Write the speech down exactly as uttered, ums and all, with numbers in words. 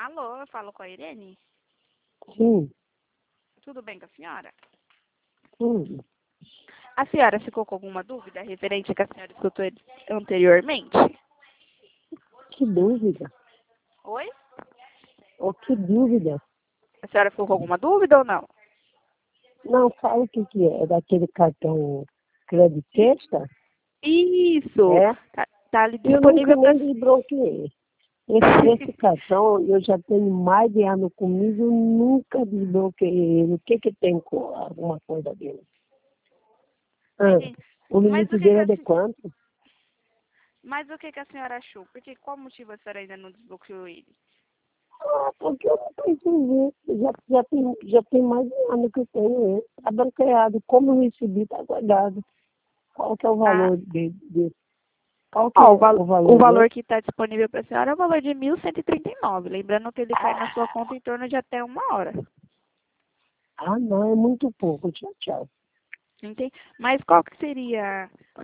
Alô, eu falo com a Irene? Sim, Tudo bem com a senhora? sim. A senhora ficou com alguma dúvida referente ao que a senhora escutou anteriormente? Que dúvida? Oi? Oh, que dúvida? A senhora ficou com alguma dúvida ou não? Não, fala o que, que é. É daquele cartão crédito extra? Isso! É? Tá, tá ali Eu nunca disponível para... nem desbloqueei. Esse, esse cartão, eu já tenho mais de ano comigo, eu nunca desbloqueei ele. O que que tem com alguma coisa dele? Ah, o Mas o limite que que dele é a, de se- quanto? mas o que que a senhora achou? Porque qual motivo a senhora ainda não desbloqueou ele? Ah, porque eu não estou entendendo. Já, já, tem, já tem mais de um ano que eu tenho ele. Está bloqueado. Como eu recebi, está guardado. Qual que é o Ah, valor de, de, qual que ó, é o, val o o valor dele? valor que está disponível para a senhora é o valor de mil cento e trinta e nove. Lembrando que ele cai na sua conta em torno de até uma hora. Ah, não, é muito pouco. Tchau, tchau. Entende? Mas qual que seria